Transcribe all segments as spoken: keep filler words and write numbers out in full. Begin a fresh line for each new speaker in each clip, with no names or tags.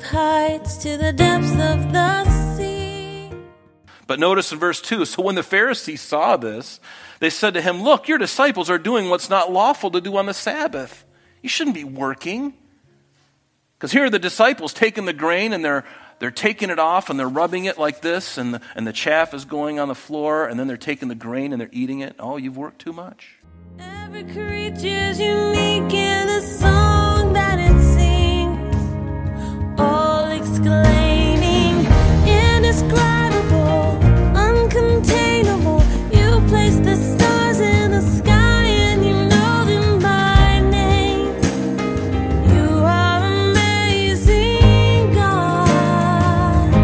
with heights to the depths of the sea.
But notice in verse two, so when the Pharisees saw this, they said to him, look, your disciples are doing what's not lawful to do on the Sabbath. You shouldn't be working. Because here are the disciples taking the grain and they're they're taking it off and they're rubbing it like this and the, and the chaff is going on the floor and then they're taking the grain and they're eating it. Oh, you've worked too much.
Every creature's unique in a song that it sings, all exclaiming, indescribable, uncontainable. You place the stars in the sky and you know them by name. You are amazing, God.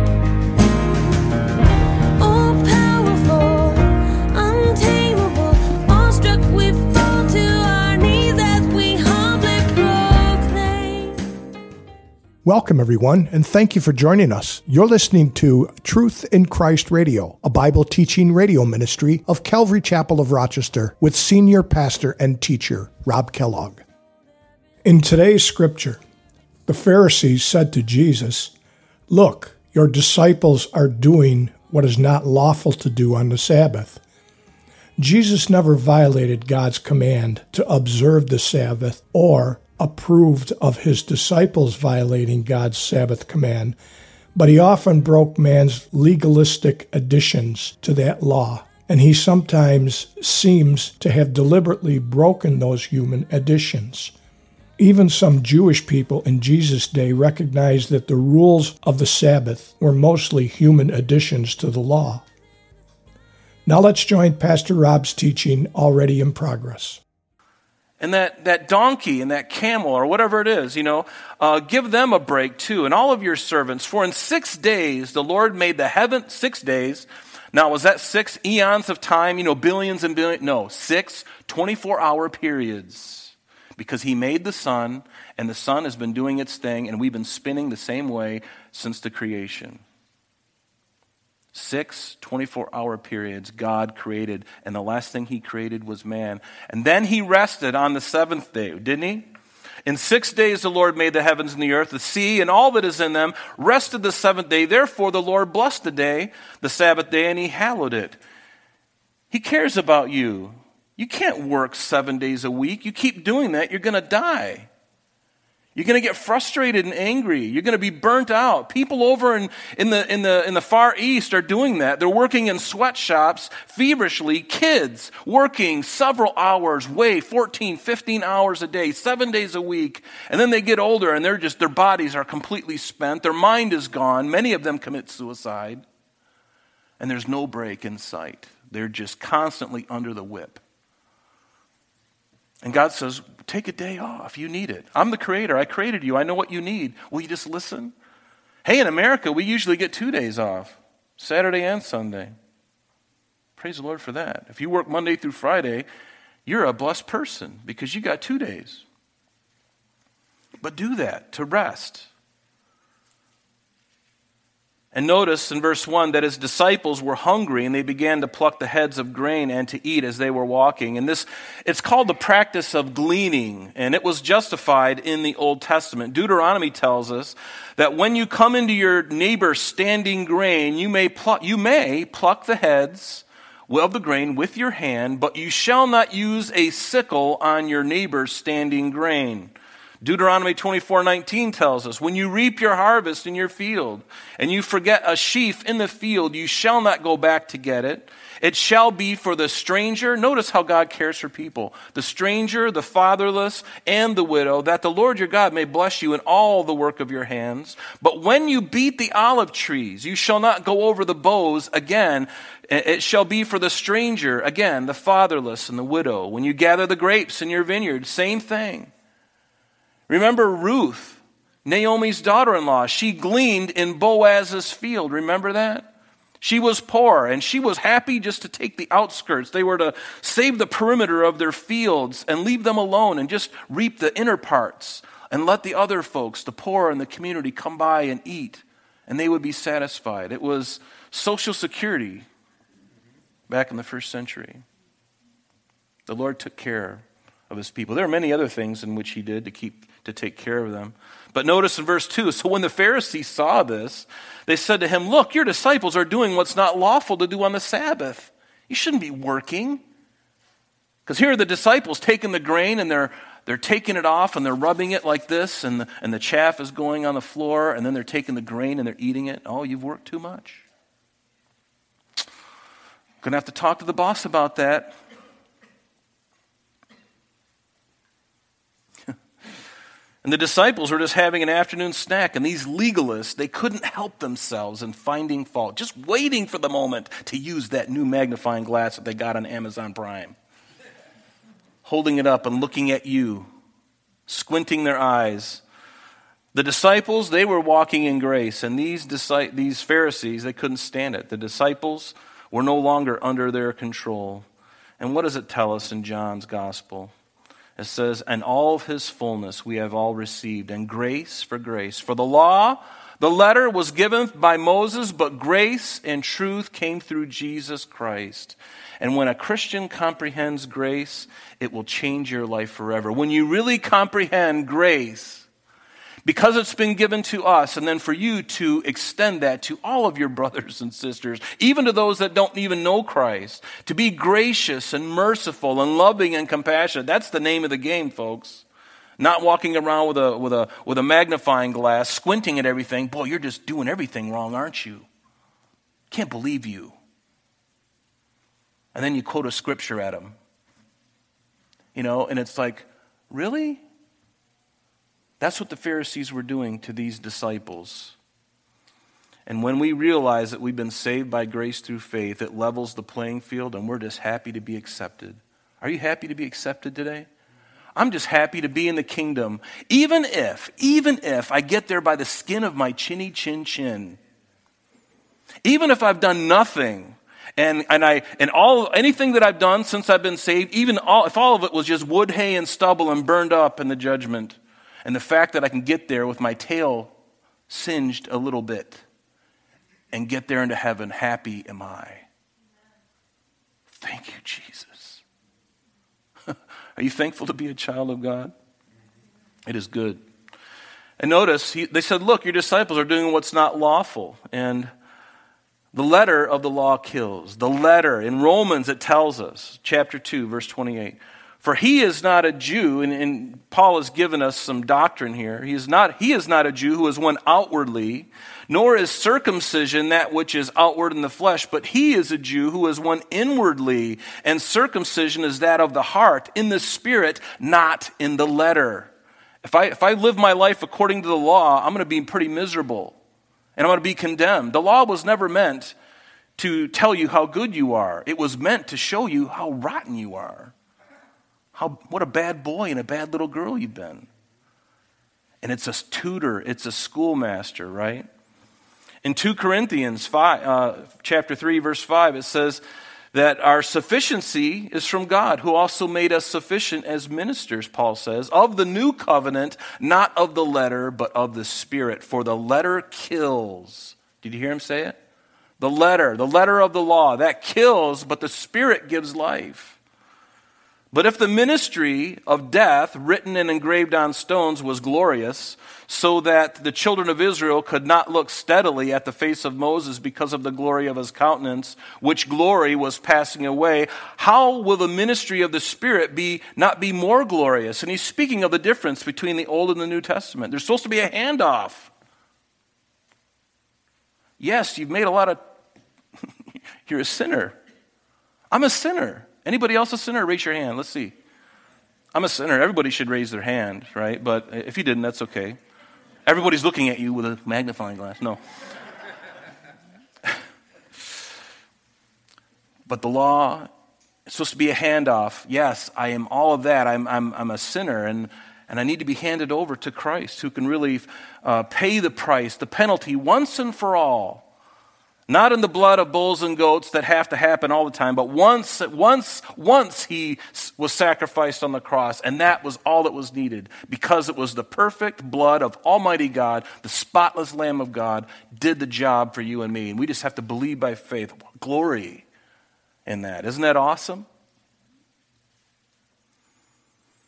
All powerful, untamable, awestruck we fall to our knees as we humbly proclaim.
Welcome, everyone, and thank you for joining us. You're listening to Truth in Christ Radio, a Bible teaching radio ministry of Calvary Chapel of Rochester with senior pastor and teacher Rob Kellogg. In today's scripture, the Pharisees said to Jesus, look, your disciples are doing what is not lawful to do on the Sabbath. Jesus never violated God's command to observe the Sabbath or approved of his disciples violating God's Sabbath command, but he often broke man's legalistic additions to that law, and he sometimes seems to have deliberately broken those human additions. Even some Jewish people in Jesus' day recognized that the rules of the Sabbath were mostly human additions to the law. Now let's join Pastor Rob's teaching already in progress.
And that, that donkey and that camel or whatever it is, you know, uh, give them a break too. And all of your servants, for in six days the Lord made the heaven, six days. Now, was that six eons of time, you know, billions and billions? No, six twenty-four hour periods. Because he made the sun, and the sun has been doing its thing, and we've been spinning the same way since the creation. Six twenty-four hour periods God created, and the last thing he created was man. And then he rested on the seventh day, didn't he? In six days the Lord made the heavens and the earth, the sea, and all that is in them, rested the seventh day. Therefore the Lord blessed the day, the Sabbath day, and he hallowed it. He cares about you. You can't work seven days a week. You keep doing that, you're going to die. You're going to get frustrated and angry. You're going to be burnt out. People over in, in, the, in, the, in the Far East are doing that. They're working in sweatshops feverishly. Kids working several hours, way fourteen, fifteen hours a day, seven days a week. And then they get older and they're just, their bodies are completely spent. Their mind is gone. Many of them commit suicide. And there's no break in sight. They're just constantly under the whip. And God says, take a day off. You need it. I'm the creator. I created you. I know what you need. Will you just listen? Hey, in America, we usually get two days off, Saturday and Sunday. Praise the Lord for that. If you work Monday through Friday, you're a blessed person because you got two days. But do that to rest. And notice in verse one that his disciples were hungry and they began to pluck the heads of grain and to eat as they were walking. And this, it's called the practice of gleaning, and it was justified in the Old Testament. Deuteronomy tells us that when you come into your neighbor's standing grain, you may pluck, you may pluck the heads of the grain with your hand, but you shall not use a sickle on your neighbor's standing grain. Deuteronomy twenty-four nineteen tells us, when you reap your harvest in your field, and you forget a sheaf in the field, you shall not go back to get it. It shall be for the stranger. Notice how God cares for people. The stranger, the fatherless, and the widow, that the Lord your God may bless you in all the work of your hands. But when you beat the olive trees, you shall not go over the boughs again. It shall be for the stranger, again, the fatherless and the widow. When you gather the grapes in your vineyard, same thing. Remember Ruth, Naomi's daughter-in-law. She gleaned in Boaz's field. Remember that? She was poor, and she was happy just to take the outskirts. They were to save the perimeter of their fields and leave them alone and just reap the inner parts and let the other folks, the poor in the community, come by and eat, and they would be satisfied. It was Social Security back in the first century. The Lord took care of his people. There are many other things in which he did to keep to take care of them. But notice in verse two, so when the Pharisees saw this, they said to him, look, your disciples are doing what's not lawful to do on the Sabbath. You shouldn't be working. Because here are the disciples taking the grain and they're they're taking it off and they're rubbing it like this, and the, and the chaff is going on the floor, and then they're taking the grain and they're eating it. Oh, you've worked too much. Going to have to talk to the boss about that. And the disciples were just having an afternoon snack, and these legalists, they couldn't help themselves in finding fault, just waiting for the moment to use that new magnifying glass that they got on Amazon Prime. Holding it up and looking at you, squinting their eyes. The disciples, they were walking in grace, and these disci- these Pharisees, they couldn't stand it. The disciples were no longer under their control. And what does it tell us in John's gospel? It says, and all of his fullness we have all received, and grace for grace. For the law, the letter was given by Moses, but grace and truth came through Jesus Christ. And when a Christian comprehends grace, it will change your life forever. When you really comprehend grace, because it's been given to us, and then for you to extend that to all of your brothers and sisters, even to those that don't even know Christ, to be gracious and merciful and loving and compassionate. That's the name of the game, folks. Not walking around with a with a with a magnifying glass, squinting at everything. Boy, you're just doing everything wrong, aren't you? Can't believe you. And then you quote a scripture at them. You know, and it's like, really? That's what the Pharisees were doing to these disciples. And when we realize that we've been saved by grace through faith, it levels the playing field, and we're just happy to be accepted. Are you happy to be accepted today? I'm just happy to be in the kingdom, even if, even if I get there by the skin of my chinny chin chin. Even if I've done nothing, and and I and all anything that I've done since I've been saved, even all, if all of it was just wood, hay, and stubble and burned up in the judgment. And the fact that I can get there with my tail singed a little bit and get there into heaven, happy am I. Thank you, Jesus. Are you thankful to be a child of God? It is good. And notice, he, they said, look, your disciples are doing what's not lawful. And the letter of the law kills. The letter, in Romans it tells us, chapter two, verse twenty-eight. For he is not a Jew, and, and Paul has given us some doctrine here. He is not, he is not a Jew who is one outwardly, nor is circumcision that which is outward in the flesh, but he is a Jew who is one inwardly, and circumcision is that of the heart, in the spirit, not in the letter. If I, if I live my life according to the law, I'm going to be pretty miserable, and I'm going to be condemned. The law was never meant to tell you how good you are. It was meant to show you how rotten you are. How, what a bad boy and a bad little girl you've been. And it's a tutor, it's a schoolmaster, right? In Second Corinthians five, uh, chapter three, verse five, it says that our sufficiency is from God, who also made us sufficient as ministers, Paul says, of the new covenant, not of the letter, but of the Spirit. For the letter kills. Did you hear him say it? The letter, the letter of the law, that kills, but the Spirit gives life. But if the ministry of death, written and engraved on stones, was glorious, so that the children of Israel could not look steadily at the face of Moses because of the glory of his countenance, which glory was passing away, how will the ministry of the Spirit be not be more glorious? And he's speaking of the difference between the Old and the New Testament. There's supposed to be a handoff. Yes, you've made a lot of... You're a sinner. I'm a sinner. Anybody else a sinner? Raise your hand. Let's see. I'm a sinner. Everybody should raise their hand, right? But if you didn't, that's okay. Everybody's looking at you with a magnifying glass. No. But the law is supposed to be a handoff. Yes, I am all of that. I'm I'm I'm a sinner, and and I need to be handed over to Christ, who can really uh, pay the price, the penalty, once and for all. Not in the blood of bulls and goats that have to happen all the time, but once, once, once he was sacrificed on the cross, and that was all that was needed, because it was the perfect blood of Almighty God, the spotless Lamb of God, did the job for you and me. And we just have to believe by faith. Glory in that. Isn't that awesome?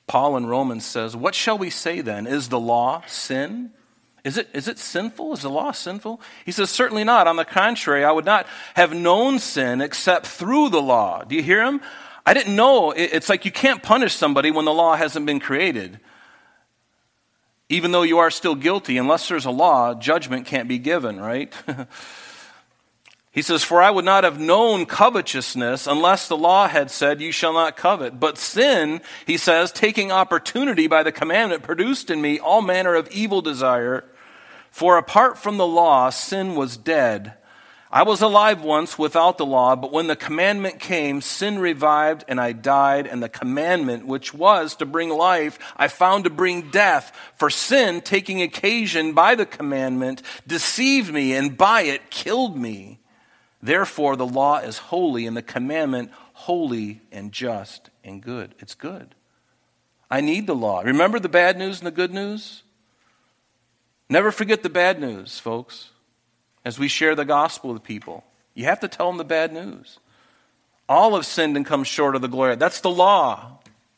Paul in Romans says, what shall we say then? Is the law sin? Is it, is it sinful? Is the law sinful? He says, certainly not. On the contrary, I would not have known sin except through the law. Do you hear him? I didn't know. It's like you can't punish somebody when the law hasn't been created. Even though you are still guilty, unless there's a law, judgment can't be given, right? He says, for I would not have known covetousness unless the law had said, you shall not covet. But sin, he says, taking opportunity by the commandment, produced in me all manner of evil desire. For apart from the law, sin was dead. I was alive once without the law, but when the commandment came, sin revived and I died. And the commandment, which was to bring life, I found to bring death. For sin, taking occasion by the commandment, deceived me and by it killed me. Therefore, the law is holy and the commandment holy and just and good. It's good. I need the law. Remember the bad news and the good news? Never forget the bad news, folks, as we share the gospel with people. You have to tell them the bad news. All have sinned and come short of the glory. That's the law.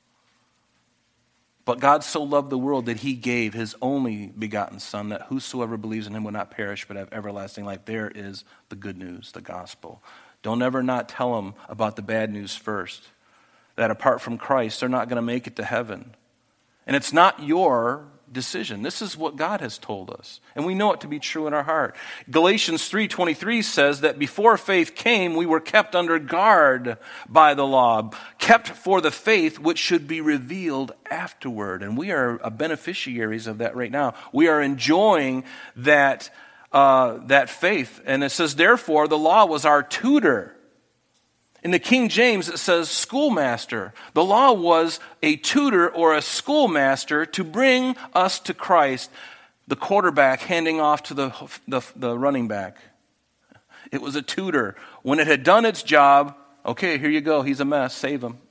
But God so loved the world that he gave his only begotten Son, that whosoever believes in him will not perish but have everlasting life. There is the good news, the gospel. Don't ever not tell them about the bad news first, that apart from Christ, they're not going to make it to heaven. And it's not your decision. This is what God has told us. And we know it to be true in our heart. Galatians three twenty-three says that before faith came, we were kept under guard by the law, kept for the faith which should be revealed afterward. And we are beneficiaries of that right now. We are enjoying that, uh, that faith. And it says, therefore, the law was our tutor. In the King James, it says schoolmaster. The law was a tutor or a schoolmaster to bring us to Christ, the quarterback handing off to the, the, the running back. It was a tutor. When it had done its job, okay, here you go. He's a mess. Save him.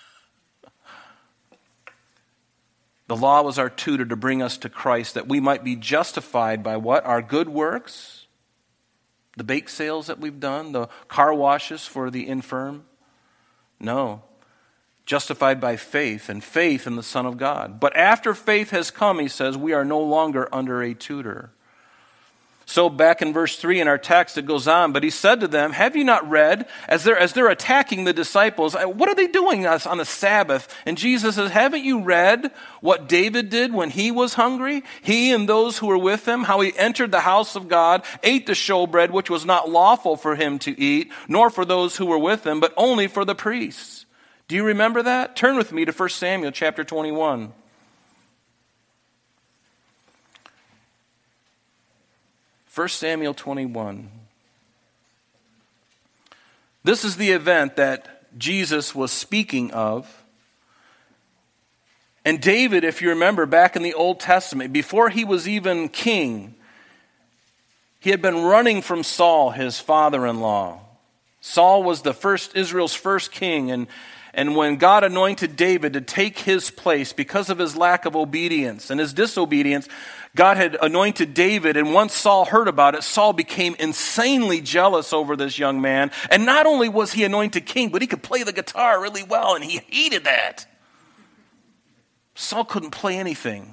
The law was our tutor to bring us to Christ, that we might be justified by what? Our good works. The bake sales that we've done, the car washes for the infirm? No. Justified by faith, and faith in the Son of God. But after faith has come, he says, we are no longer under a tutor. So back in verse three in our text, it goes on, but he said to them, have you not read, as they're, as they're attacking the disciples, what are they doing on the Sabbath? And Jesus says, haven't you read what David did when he was hungry? He and those who were with him, how he entered the house of God, ate the showbread, which was not lawful for him to eat, nor for those who were with him, but only for the priests. Do you remember that? Turn with me to First Samuel chapter twenty-one. First Samuel twenty-one. This is the event that Jesus was speaking of. And David, if you remember back in the Old Testament, before he was even king, he had been running from Saul, his father-in-law. Saul was the first, Israel's first king, and And when God anointed David to take his place because of his lack of obedience and his disobedience, God had anointed David, and once Saul heard about it, Saul became insanely jealous over this young man. And not only was he anointed king, but he could play the guitar really well, and he hated that. Saul couldn't play anything.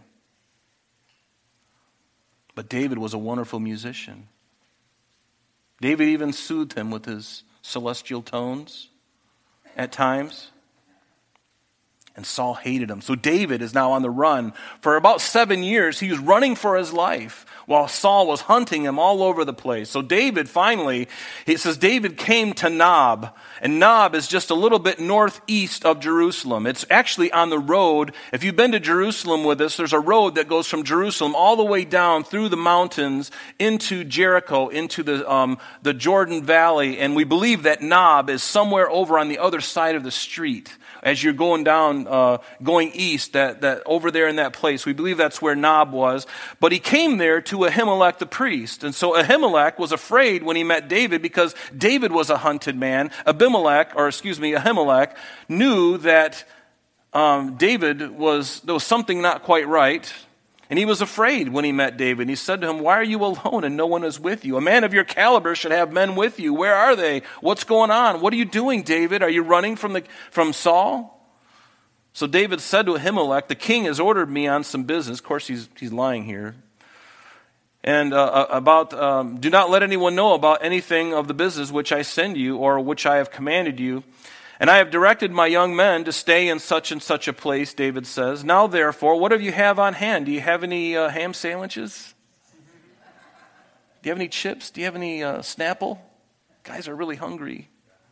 But David was a wonderful musician. David even soothed him with his celestial tones at times. And Saul hated him. So David is now on the run. For about seven years, he was running for his life while Saul was hunting him all over the place. So David finally, it says David came to Nob. And Nob is just a little bit northeast of Jerusalem. It's actually on the road. If you've been to Jerusalem with us, there's a road that goes from Jerusalem all the way down through the mountains into Jericho, into the, um, the Jordan Valley. And we believe that Nob is somewhere over on the other side of the street. As you're going down, uh, going east, that, that over there in that place, we believe that's where Nob was. But he came there to Ahimelech the priest. And so Ahimelech was afraid when he met David because David was a hunted man. Abimelech, or excuse me, Ahimelech, knew that um, David was, there was something not quite right. And he was afraid when he met David. And he said to him, why are you alone and no one is with you? A man of your caliber should have men with you. Where are they? What's going on? What are you doing, David? Are you running from the from Saul? So David said to Ahimelech, the king has ordered me on some business. Of course, he's, he's lying here. And uh, about, um, do not let anyone know about anything of the business which I send you or which I have commanded you. And I have directed my young men to stay in such and such a place, David says. Now, therefore, what do you have on hand? Do you have any uh, ham sandwiches? Do you have any chips? Do you have any uh, Snapple? Guys are really hungry.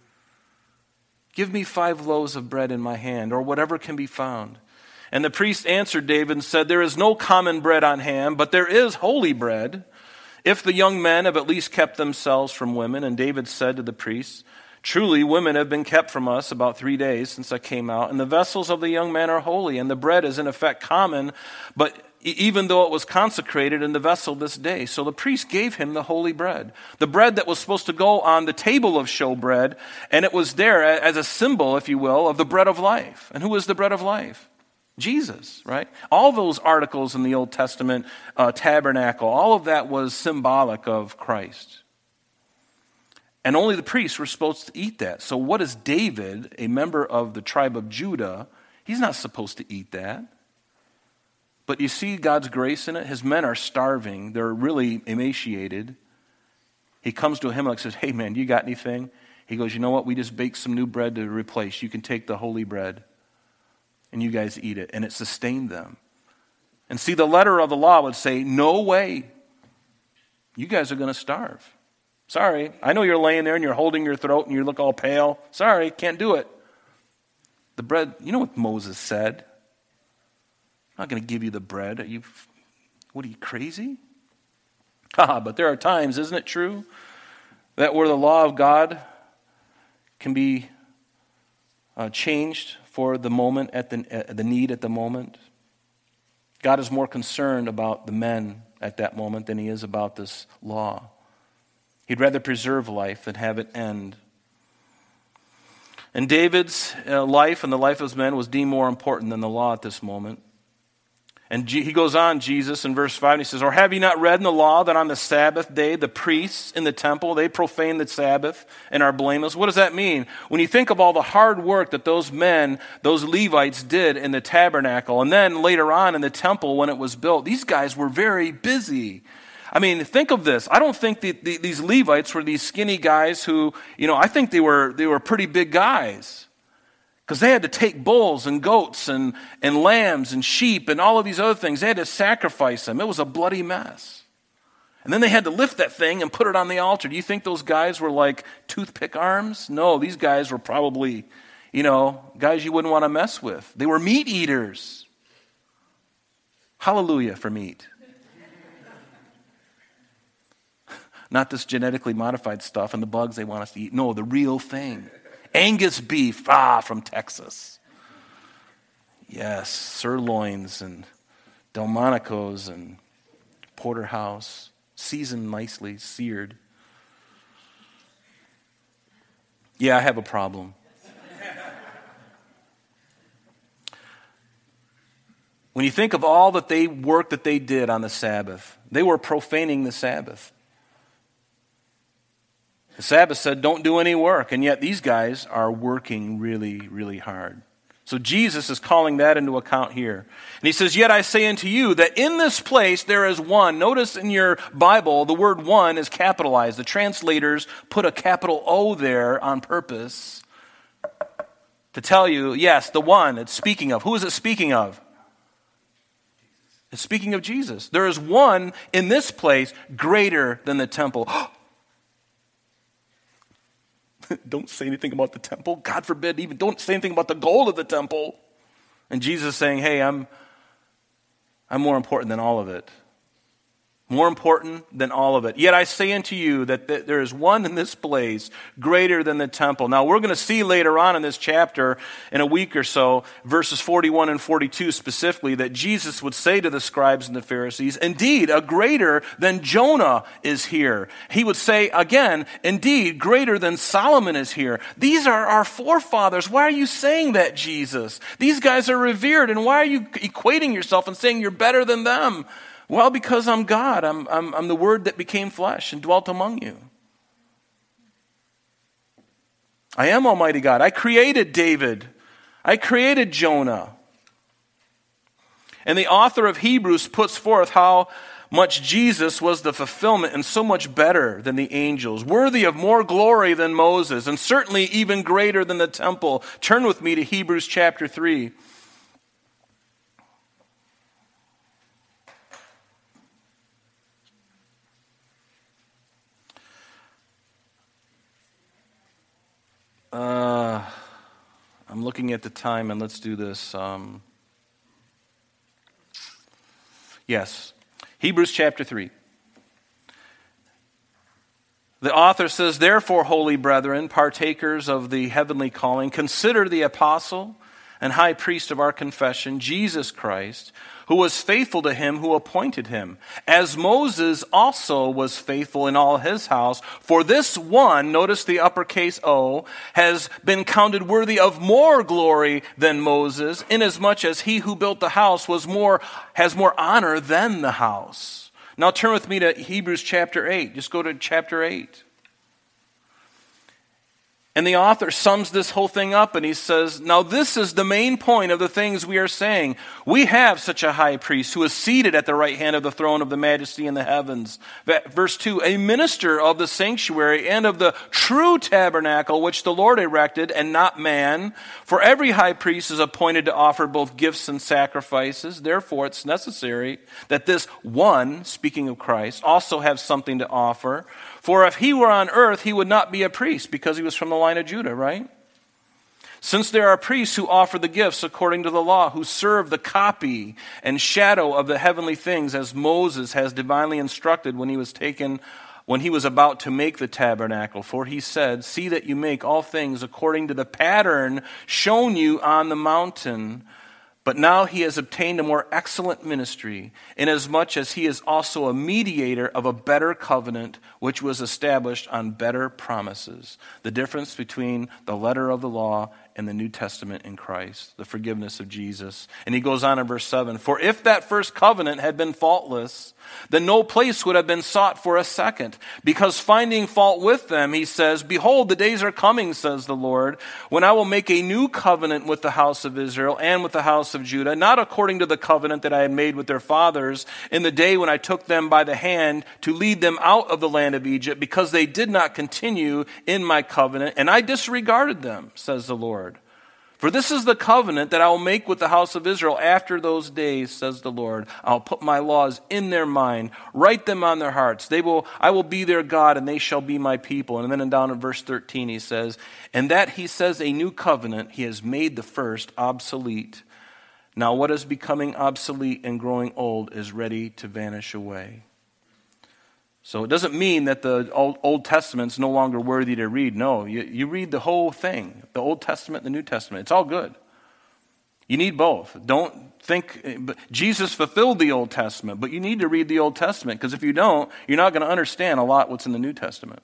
Give me five loaves of bread in my hand, or whatever can be found. And the priest answered David and said, there is no common bread on hand, but there is holy bread, if the young men have at least kept themselves from women. And David said to the priests, truly, women have been kept from us about three days since I came out, and the vessels of the young men are holy, and the bread is in effect common, but even though it was consecrated in the vessel this day. So the priest gave him the holy bread, the bread that was supposed to go on the table of showbread, and it was there as a symbol, if you will, of the bread of life. And who is the bread of life? Jesus, right? All those articles in the Old Testament uh, tabernacle, all of that was symbolic of Christ. And only the priests were supposed to eat that. So what is David, a member of the tribe of Judah? He's not supposed to eat that. But you see God's grace in it? His men are starving. They're really emaciated. He comes to Ahimelech and says, hey man, you got anything? He goes, you know what? We just baked some new bread to replace. You can take the holy bread and you guys eat it. And it sustained them. And see, the letter of the law would say, no way. You guys are going to starve. Sorry. I know you're laying there and you're holding your throat and you look all pale. Sorry, can't do it. The bread, you know what Moses said? I'm not going to give you the bread. Are you, what are you, crazy? Ah, but there are times, isn't it true, that where the law of God can be uh, changed for the moment, at the, at the need at the moment. God is more concerned about the men at that moment than he is about this law. He'd rather preserve life than have it end. And David's uh, life and the life of his men was deemed more important than the law at this moment. And G- he goes on, Jesus, in verse five, and he says, or have you not read in the law that on the Sabbath day, the priests in the temple, they profane the Sabbath and are blameless? What does that mean? When you think of all the hard work that those men, those Levites did in the tabernacle, and then later on in the temple when it was built, these guys were very busy. I mean, think of this. I don't think that the, these Levites were these skinny guys who, you know, I think they were they were pretty big guys. Because they had to take bulls and goats and, and lambs and sheep and all of these other things. They had to sacrifice them. It was a bloody mess. And then they had to lift that thing and put it on the altar. Do you think those guys were like toothpick arms? No, these guys were probably, you know, guys you wouldn't want to mess with. They were meat eaters. Hallelujah for meat. Not this genetically modified stuff and the bugs they want us to eat. No, the real thing. Angus beef, ah, from Texas. Yes, sirloins and Delmonico's and porterhouse, seasoned nicely, seared. Yeah, I have a problem. When you think of all that they work that they did on the Sabbath, they were profaning the Sabbath. The Sabbath said, don't do any work, and yet these guys are working really, really hard. So Jesus is calling that into account here. And he says, yet I say unto you that in this place there is one. Notice in your Bible, the word one is capitalized. The translators put a capital O there on purpose to tell you, yes, the one it's speaking of. Who is it speaking of? It's speaking of Jesus. There is one in this place greater than the temple. Don't say anything about the temple. God forbid, even don't say anything about the gold of the temple. And Jesus is saying, hey, I'm, I'm more important than all of it. More important than all of it. Yet I say unto you that th- there is one in this place greater than the temple. Now we're going to see later on in this chapter, in a week or so, verses forty-one and forty-two specifically, that Jesus would say to the scribes and the Pharisees, indeed, a greater than Jonah is here. He would say again, indeed, greater than Solomon is here. These are our forefathers. Why are you saying that, Jesus? These guys are revered, and why are you equating yourself and saying you're better than them? Well, because I'm God. I'm, I'm, I'm the Word that became flesh and dwelt among you. I am Almighty God. I created David. I created Jonah. And the author of Hebrews puts forth how much Jesus was the fulfillment and so much better than the angels, worthy of more glory than Moses, and certainly even greater than the temple. Turn with me to Hebrews chapter three. Uh, I'm looking at the time, and let's do this. Um, yes, Hebrews chapter three. The author says, "Therefore, holy brethren, partakers of the heavenly calling, consider the apostle and high priest of our confession, Jesus Christ, who was faithful to him who appointed him, as Moses also was faithful in all his house. For this one," notice the uppercase O, "has been counted worthy of more glory than Moses, inasmuch as he who built the house was more has more honor than the house." Now turn with me to Hebrews chapter eight. Just go to chapter eight. And the author sums this whole thing up, and he says, now this is the main point of the things we are saying. We have such a high priest who is seated at the right hand of the throne of the majesty in the heavens. Verse two, a minister of the sanctuary and of the true tabernacle which the Lord erected, and not man. For every high priest is appointed to offer both gifts and sacrifices. Therefore, it's necessary that this one, speaking of Christ, also have something to offer. For if he were on earth, he would not be a priest, because he was from the line of Judah, right? Since there are priests who offer the gifts according to the law, who serve the copy and shadow of the heavenly things, as Moses has divinely instructed when he was taken, when he was about to make the tabernacle. For he said, see that you make all things according to the pattern shown you on the mountain. But now he has obtained a more excellent ministry, inasmuch as he is also a mediator of a better covenant, which was established on better promises. The difference between the letter of the law and the New Testament in Christ, the forgiveness of Jesus. And he goes on in verse seven, for if that first covenant had been faultless, then no place would have been sought for a second. Because finding fault with them, he says, behold, the days are coming, says the Lord, when I will make a new covenant with the house of Israel and with the house of Judah, not according to the covenant that I had made with their fathers in the day when I took them by the hand to lead them out of the land of Egypt, because they did not continue in my covenant, and I disregarded them, says the Lord. For this is the covenant that I will make with the house of Israel after those days, says the Lord. I'll put my laws in their mind, write them on their hearts. They will, I will be their God, and they shall be my people. And then down in verse thirteen he says, and that he says a new covenant, he has made the first obsolete. Now what is becoming obsolete and growing old is ready to vanish away. So it doesn't mean that the Old, Old Testament's no longer worthy to read. No, you, you read the whole thing, the Old Testament and the New Testament. It's all good. You need both. Don't think, but Jesus fulfilled the Old Testament, but you need to read the Old Testament, because if you don't, you're not going to understand a lot what's in the New Testament.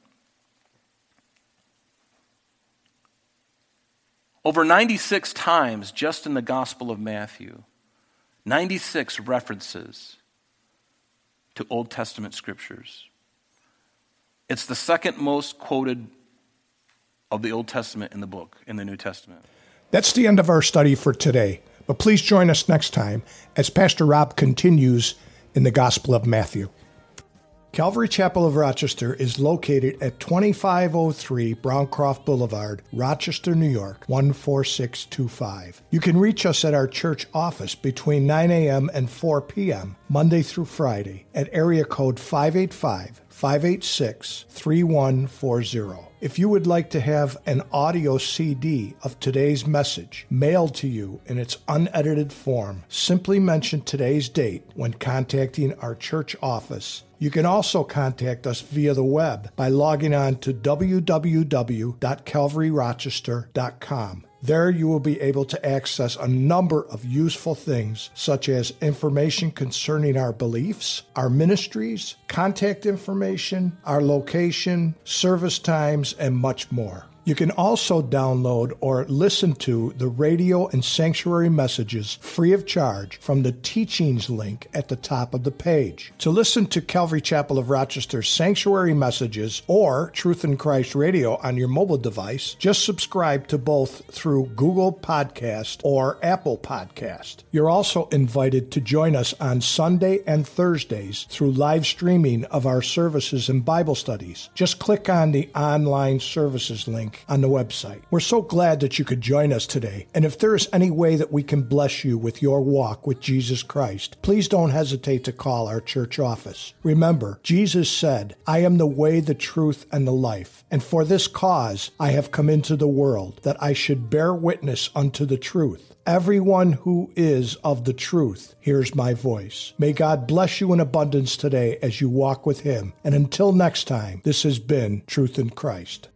Over ninety-six times just in the Gospel of Matthew, ninety-six references to Old Testament scriptures. It's the second most quoted of the Old Testament in the book, in the New Testament.
That's the end of our study for today. But please join us next time as Pastor Rob continues in the Gospel of Matthew. Calvary Chapel of Rochester is located at twenty-five oh three Browncroft Boulevard, Rochester, New York, one four six two five. You can reach us at our church office between nine a.m. and four p.m., Monday through Friday, at area code five eight five, five eight six, three one four zero. If you would like to have an audio C D of today's message mailed to you in its unedited form, simply mention today's date when contacting our church office. You can also contact us via the web by logging on to w w w dot calvary rochester dot com. There you will be able to access a number of useful things, such as information concerning our beliefs, our ministries, contact information, our location, service times, and much more. You can also download or listen to the radio and sanctuary messages free of charge from the teachings link at the top of the page. To listen to Calvary Chapel of Rochester's sanctuary messages or Truth in Christ Radio on your mobile device, just subscribe to both through Google Podcast or Apple Podcast. You're also invited to join us on Sunday and Thursdays through live streaming of our services and Bible studies. Just click on the online services link on the website. We're so glad that you could join us today. And if there is any way that we can bless you with your walk with Jesus Christ, please don't hesitate to call our church office. Remember, Jesus said, "I am the way, the truth, and the life. And for this cause I have come into the world, that I should bear witness unto the truth. Everyone who is of the truth hears my voice." May God bless you in abundance today as you walk with Him. And until next time, this has been Truth in Christ.